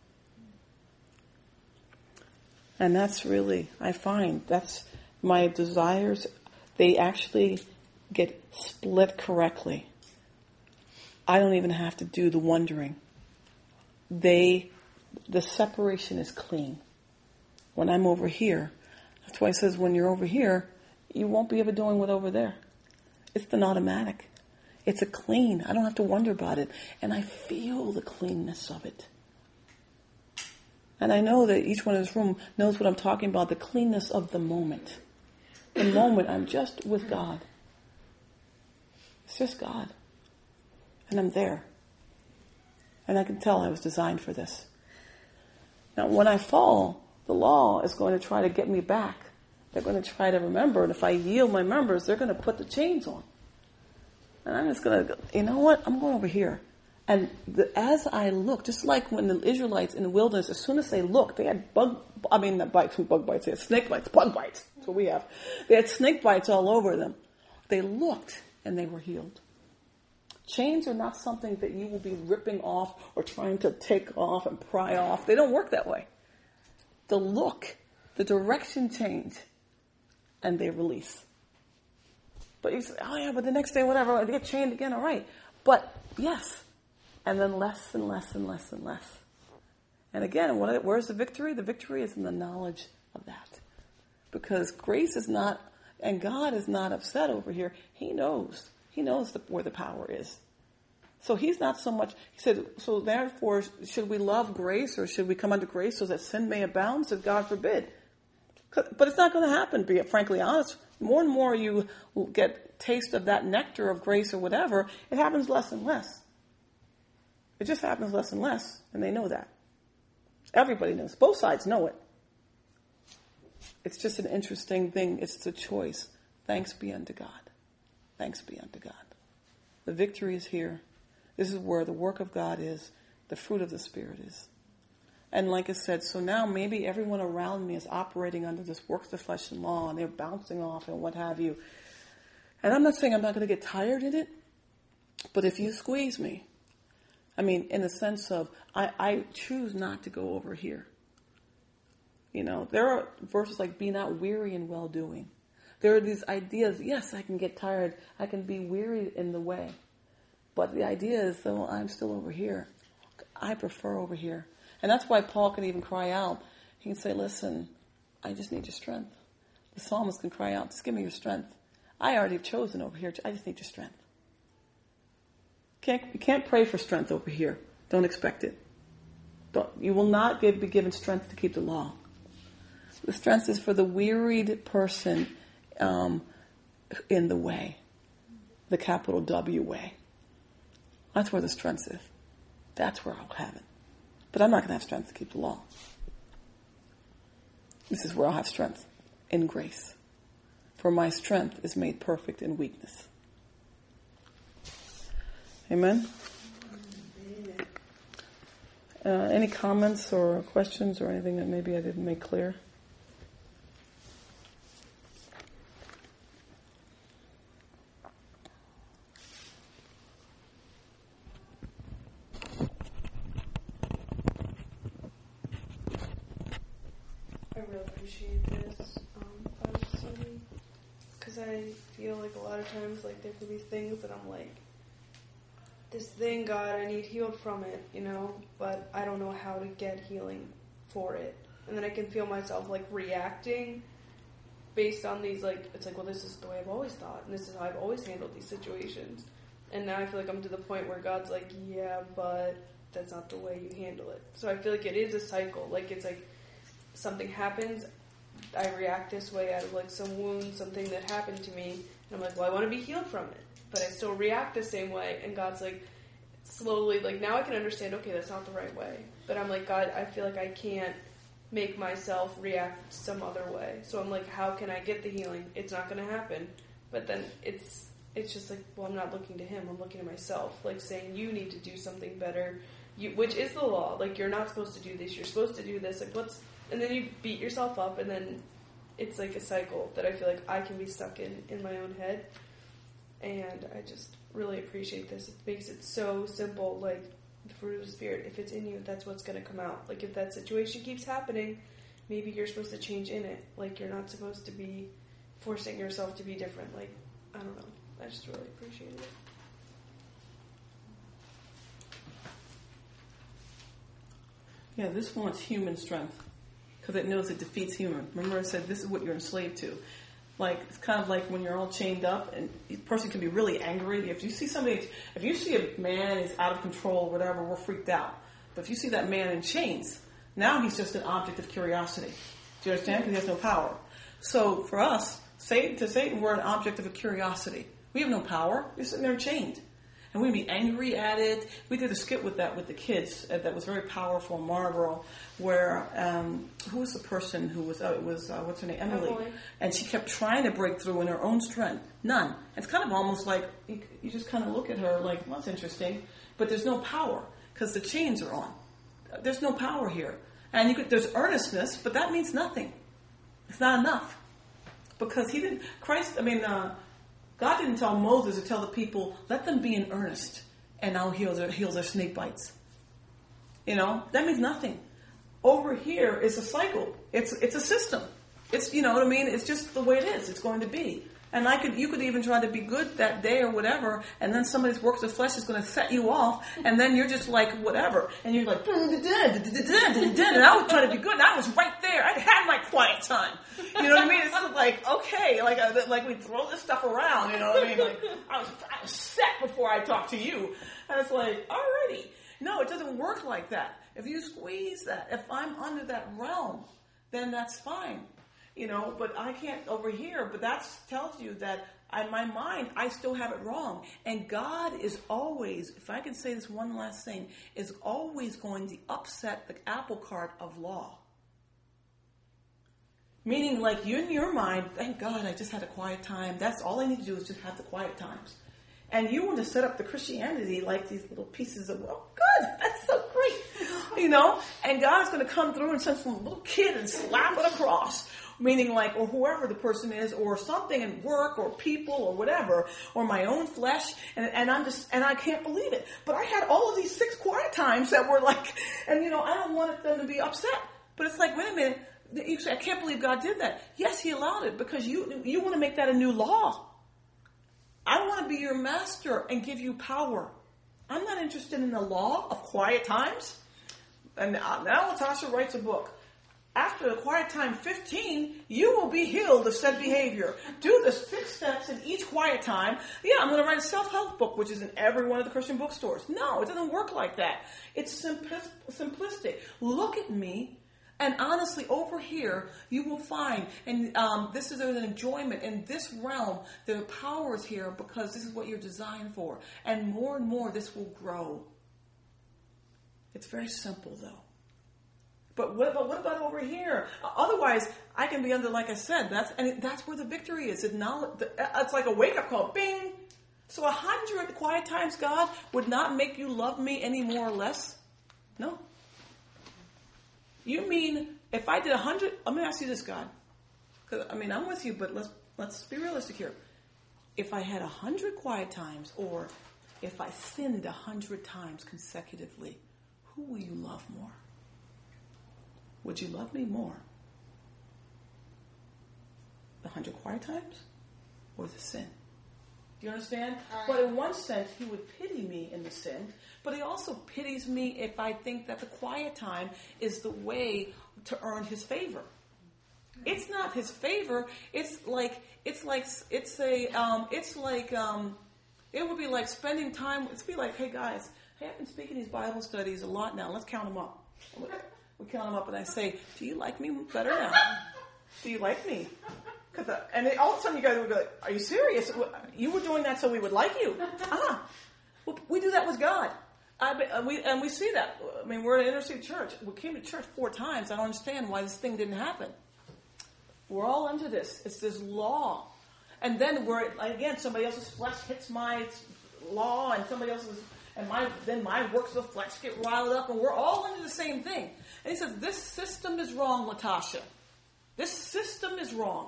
And that's really, I find, that's my desires. They actually get split correctly. I don't even have to do the wondering. The separation is clean. When I'm over here, that's why it says when you're over here, you won't be ever doing what over there. It's an automatic. It's a clean. I don't have to wonder about it. And I feel the cleanness of it. And I know that each one in this room knows what I'm talking about, the cleanness of the moment. The moment I'm just with God. It's just God. And I'm there. And I can tell I was designed for this. Now, when I fall, the law is going to try to get me back. They're going to try to remember. And if I yield my members, they're going to put the chains on. And I'm just going to go, you know what? I'm going over here. And as I look, just like when the Israelites in the wilderness, as soon as they looked, they had bug bites. They had snake bites, bug bites. That's what we have. They had snake bites all over them. They looked and they were healed. Chains are not something that you will be ripping off or trying to take off and pry off. They don't work that way. The look, the direction change, and they release. But you say, oh yeah, but the next day, whatever, I get chained again, all right. But yes. And then less and less and less and less. And again, where's the victory? The victory is in the knowledge of that. Because grace is not, and God is not upset over here. He knows. He knows where the power is. So he's not so much, he said, so therefore, should we love grace or should we come under grace so that sin may abound? Said God forbid. But it's not going to happen, be frankly honest. More and more you get taste of that nectar of grace or whatever, it happens less and less. It just happens less and less, and they know that. Everybody knows. Both sides know it. It's just an interesting thing. It's the choice. Thanks be unto God. Thanks be unto God. The victory is here. This is where the work of God is. The fruit of the Spirit is. And like I said, so now maybe everyone around me is operating under this works of the flesh and law, and they're bouncing off and what have you. And I'm not saying I'm not going to get tired in it, but if you squeeze me, I mean, in the sense of, I choose not to go over here. You know, there are verses like, be not weary in well-doing. There are these ideas, yes, I can get tired. I can be weary in the way. But the idea is, though, I'm still over here. I prefer over here. And that's why Paul can even cry out. He can say, listen, I just need your strength. The psalmist can cry out, just give me your strength. I already have chosen over here. I just need your strength. You can't pray for strength over here. Don't expect it. You will not be given strength to keep the law. The strength is for the wearied person in the way. The capital W way. That's where the strength is. That's where I'll have it. But I'm not going to have strength to keep the law. This is where I'll have strength in grace. For my strength is made perfect in weakness. Amen? Any comments or questions or anything that maybe I didn't make clear? I really appreciate this Bible study because I feel like a lot of times like there could be things that I'm like, this thing, God, I need healed from it, but I don't know how to get healing for it. And then I can feel myself like reacting based on these it's like, well, this is the way I've always thought and this is how I've always handled these situations. And now I feel like I'm to the point where God's like, yeah, but that's not the way you handle it. So I feel like it is a cycle. Like it's like something happens, I react this way out of like some wound, something that happened to me, and I'm like, well, I want to be healed from it. But I still react the same way, and God's like, slowly, like, now I can understand, okay, that's not the right way. But I'm like, God, I feel like I can't make myself react some other way. So I'm like, how can I get the healing? It's not going to happen. But then it's just like, well, I'm not looking to Him, I'm looking to myself, like saying, you need to do something better, which is the law. Like, you're not supposed to do this, you're supposed to do this, like, and then you beat yourself up, and then it's like a cycle that I feel like I can be stuck in my own head. And I just really appreciate this. It makes it so simple, like the fruit of the Spirit. If it's in you, that's what's going to come out. Like if that situation keeps happening, maybe you're supposed to change in it. Like you're not supposed to be forcing yourself to be different. Like, I don't know. I just really appreciate it. Yeah, this wants human strength because it knows it defeats human. Remember I said this is what you're enslaved to. Like, it's kind of like when you're all chained up and the person can be really angry. If you see a man is out of control or whatever, we're freaked out. But if you see that man in chains, now he's just an object of curiosity. Do you understand? Because he has no power. So for us, to Satan, we're an object of a curiosity. We have no power. We're sitting there chained. And we'd be angry at it. We did a skit with that with the kids that was very powerful in Marlboro, where who was the person who was what's her name, Emily, and she kept trying to break through in her own strength. None. It's kind of almost like you just kind of look at her like, well, that's interesting, but there's no power because the chains are on. There's no power here, and there's earnestness, but that means nothing. It's not enough because He didn't. God didn't tell Moses to tell the people, let them be in earnest, and I'll heal their snake bites. That means nothing. Over here is a cycle. It's a system. It's, it's just the way it is. It's going to be. And you could even try to be good that day or whatever, and then somebody's works of flesh is going to set you off, and then you're just like, whatever. And you're like, and I was trying to be good, and I was right there. I had my quiet time. You know what I mean? It's sort of like, okay, like we throw this stuff around, you know what I mean? Like, I was set before I talked to you. And it's like, alrighty. No, it doesn't work like that. If you squeeze that, if I'm under that realm, then that's fine. But I can't over here. But that tells you that in my mind, I still have it wrong. And God is always, if I can say this one last thing, is always going to upset the apple cart of law. Meaning, like, you in your mind, thank God I just had a quiet time. That's all I need to do is just have the quiet times. And you want to set up the Christianity like these little pieces of, oh, good, that's so great. And God's going to come through and send some little kid and slap it across. Meaning like, or whoever the person is, or something in work, or people, or whatever, or my own flesh, and I can't believe it. But I had all of these 6 quiet times that were like, and I don't want them to be upset. But it's like, wait a minute, you say, I can't believe God did that. Yes, He allowed it, because you want to make that a new law. I want to be your master and give you power. I'm not interested in the law of quiet times. And now Natasha writes a book. After the quiet time 15, you will be healed of said behavior. Do the 6 steps in each quiet time. Yeah, I'm going to write a self-help book, which is in every one of the Christian bookstores. No, it doesn't work like that. It's simplistic. Look at me, and honestly, over here, you will find, and this is an enjoyment in this realm. The power is here because this is what you're designed for. And more, this will grow. It's very simple, though. But what about over here? Otherwise, I can be under, like I said, that's where the victory is. It's like a wake-up call. Bing! So 100 quiet times, God, would not make you love me any more or less? No. You mean, if I did 100, let me ask you this, God. Because, I'm with you, but let's be realistic here. If I had 100 quiet times, or if I sinned 100 times consecutively, who will you love more? Would you love me more? The 100 quiet times or the sin? Do you understand? But in one sense, he would pity me in the sin, but he also pities me if I think that the quiet time is the way to earn his favor. It's not his favor. It would be like spending time. It'd be like, hey guys, I've been speaking these Bible studies a lot now. Let's count them up. We count them up, and I say, do you like me better now? Do you like me? All of a sudden you guys would be like, are you serious? You were doing that so we would like you. Well, we do that with God. We see that. We're an inner city church. We came to church 4 times. I don't understand why this thing didn't happen. We're all under this. It's this law. And then somebody else's flesh hits my law, and somebody else's, then my works of the flesh get riled up, and we're all under the same thing. And he says, this system is wrong, Latasha. This system is wrong.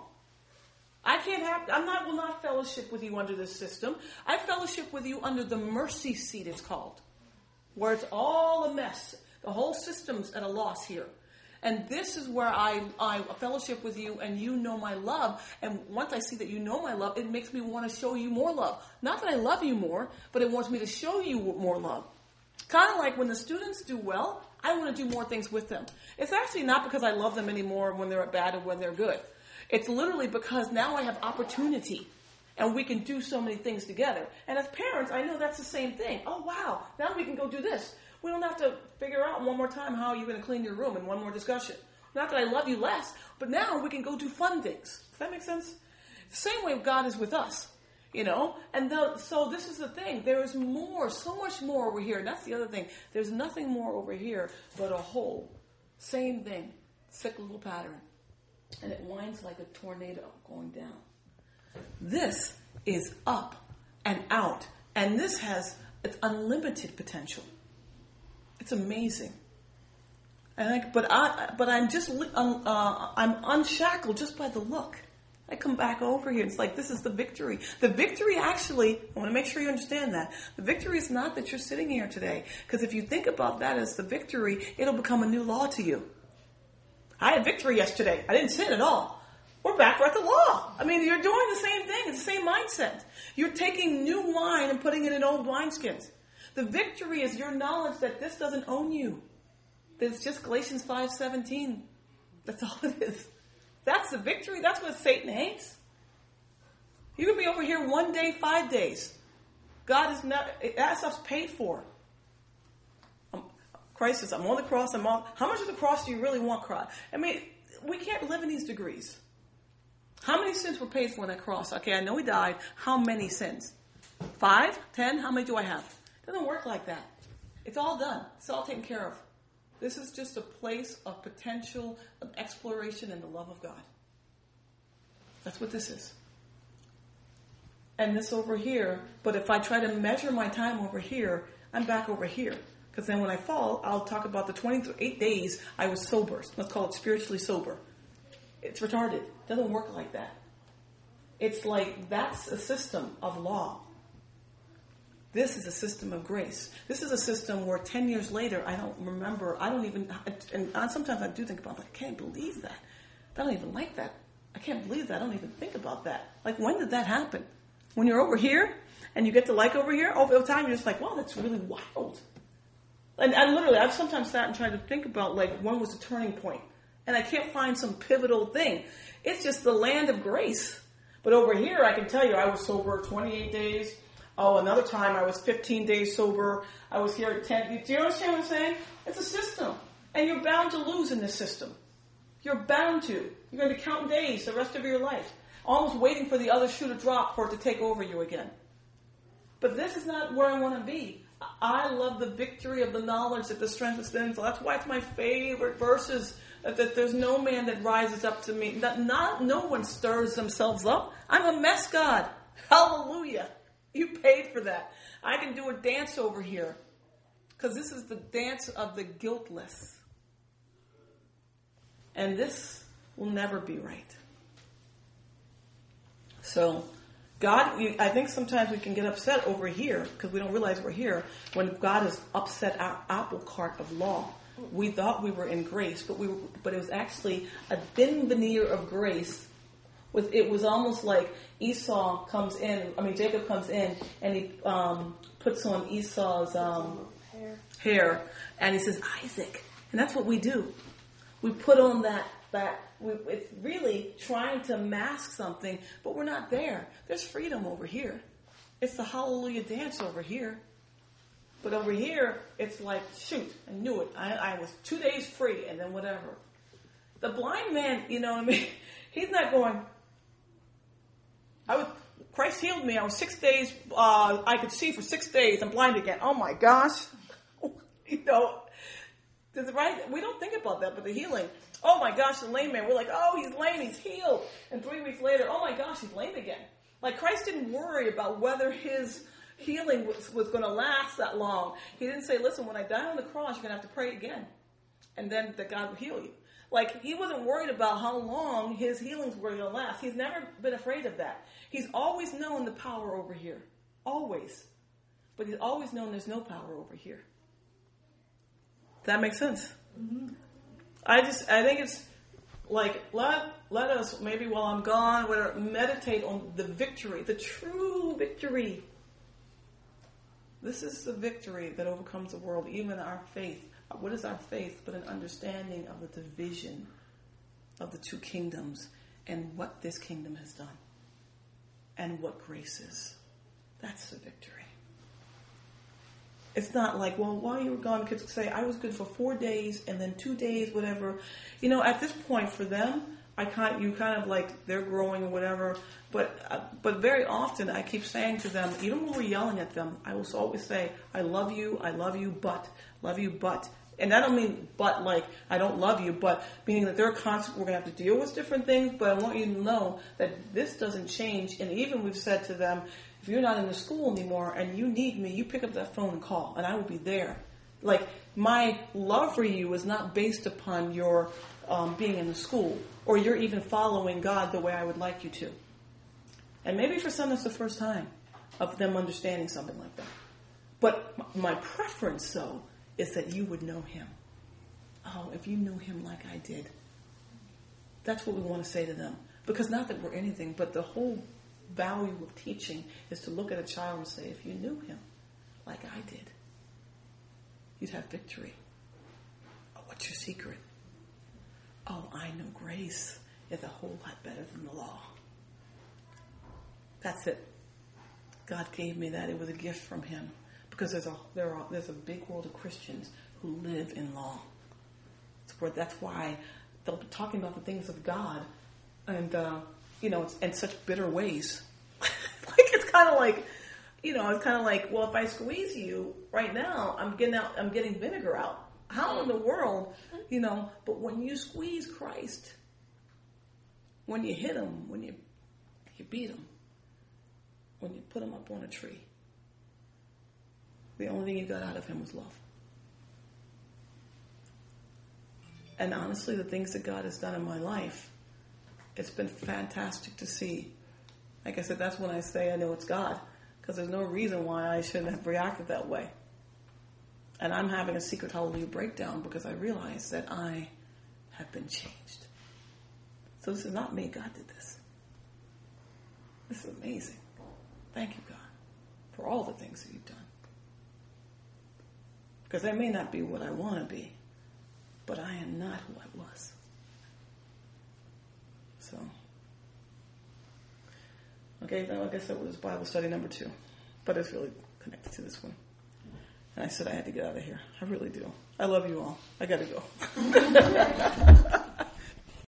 I will not fellowship with you under this system. I fellowship with you under the mercy seat, it's called, where it's all a mess. The whole system's at a loss here. And this is where I fellowship with you, and you know my love. And once I see that you know my love, it makes me want to show you more love. Not that I love you more, but it wants me to show you more love. Kind of like when the students do well, I want to do more things with them. It's actually not because I love them anymore when they're bad or when they're good. It's literally because now I have opportunity, and we can do so many things together. And as parents, I know that's the same thing. Oh, wow, now we can go do this. We don't have to figure out one more time how you're going to clean your room in one more discussion. Not that I love you less, but now we can go do fun things. Does that make sense? The same way God is with us, And so this is the thing. There is more, so much more over here. And that's the other thing. There's nothing more over here but a whole, same thing, cyclical pattern. And it winds like a tornado going down. This is up and out. And this has its unlimited potential. It's amazing. But I'm unshackled just by the look. I come back over here. It's like, this is the victory. The victory actually, I want to make sure you understand that. The victory is not that you're sitting here today. Because if you think about that as the victory, it'll become a new law to you. I had victory yesterday. I didn't sin at all. We're back at the law. You're doing the same thing. It's the same mindset. You're taking new wine and putting it in old wineskins. The victory is your knowledge that this doesn't own you. That it's just Galatians 5:17. That's all it is. That's the victory. That's what Satan hates. You can be over here 1 day, 5 days. God is not, that stuff's paid for. Christ says, I'm on the cross, how much of the cross do you really want, Christ? We can't live in these degrees. How many sins were paid for on that cross? Okay, I know he died. How many sins? 5? 10? How many do I have? It doesn't work like that. It's all done. It's all taken care of. This is just a place of potential, of exploration in the love of God. That's what this is. And this over here, but if I try to measure my time over here, I'm back over here. Because then when I fall, I'll talk about the 28 days I was sober. Let's call it spiritually sober. It's retarded. It doesn't work like that. It's like that's a system of law. This is a system of grace. This is a system where 10 years later, I don't remember, and sometimes I do think about, I can't believe that. I don't even like that. I can't believe that. I don't even think about that. Like, when did that happen? When you're over here, and you get to like over here, over time, you're just like, wow, that's really wild. And I've sometimes sat and tried to think about, when was the turning point? And I can't find some pivotal thing. It's just the land of grace. But over here, I can tell you, I was sober 28 days. Oh, another time I was 15 days sober. I was here at 10. Do you understand what I'm saying? It's a system. And you're bound to lose in this system. You're bound to. You're going to be counting days the rest of your life. Almost waiting for the other shoe to drop for it to take over you again. But this is not where I want to be. I love the victory of the knowledge that the strength is in. So that's why it's my favorite verses. That there's no man that rises up to me. No one stirs themselves up. I'm a mess, God. Hallelujah. You paid for that. I can do a dance over here. Because this is the dance of the guiltless. And this will never be right. So, God, I think sometimes we can get upset over here because we don't realize we're here when God has upset our apple cart of law. We thought we were in grace, but it was actually a thin veneer of grace. It was almost like Jacob comes in and he puts on Esau's hair, and he says, Isaac. And that's what we do. We put on that it's really trying to mask something, but we're not there. There's freedom over here. It's the hallelujah dance over here. But over here, it's like, shoot, I knew it. I was 2 days free, and then whatever. The blind man, you know what I mean? He's not going, Christ healed me. I was 6 days, I could see for 6 days. I'm blind again. Oh my gosh. Right? We don't think about that, but the healing. Oh my gosh, the lame man. We're like, oh, he's lame, he's healed. And 3 weeks later, oh my gosh, he's lame again. Like Christ didn't worry about whether his healing was going to last that long. He didn't say, listen, when I die on the cross, you're going to have to pray again. And then that God will heal you. Like, he wasn't worried about how long his healings were going to last. He's never been afraid of that. He's always known the power over here. Always. But he's always known there's no power over here. That makes sense? Mm-hmm. I think it's like, let us, maybe while I'm gone, whatever, meditate on the victory, the true victory. This is the victory that overcomes the world, even our faith. What is our faith but an understanding of the division of the two kingdoms and what this kingdom has done and what grace is? That's the victory. It's not like, well, while you were gone, kids say, I was good for 4 days and then 2 days, whatever. You know, at this point for them, you kind of like they're growing or whatever. But very often I keep saying to them, even when we're yelling at them, I will always say, I love you, but. And I don't mean but like I don't love you, but meaning that there are constantly we're going to have to deal with different things. But I want you to know that this doesn't change. And even we've said to them, if you're not in the school anymore and you need me, you pick up that phone and call, and I will be there. Like, my love for you is not based upon your being in the school, or you're even following God the way I would like you to. And maybe for some it's the first time of them understanding something like that. But my preference, though, is that you would know him. Oh, if you knew him like I did. That's what we want to say to them. Because not that we're anything, but the whole value of teaching is to look at a child and say, if you knew him like I did, you'd have victory. Oh, what's your secret? Oh, I know grace is a whole lot better than the law. That's it. God gave me that. It was a gift from him. Because there's a big world of Christians who live in law. That's why they'll be talking about the things of God and it's in such bitter ways. Like it's kind of like, well, if I squeeze you right now, I'm getting vinegar out. How in the world, but when you squeeze Christ, when you hit him, when you beat him, when you put him up on a tree, the only thing you got out of him was love. And honestly, the things that God has done in my life, it's been fantastic to see. Like I said, that's when I say I know it's God, because there's no reason why I shouldn't have reacted that way. And I'm having a secret hallelujah breakdown because I realize that I have been changed. So this is not me. God did this. This is amazing. Thank you, God, for all the things that you've done. Because I may not be what I want to be, but I am not who I was. So, okay, now I guess that was Bible study number 2, but it's really connected to this one. And I said I had to get out of here. I really do. I love you all. I got to go.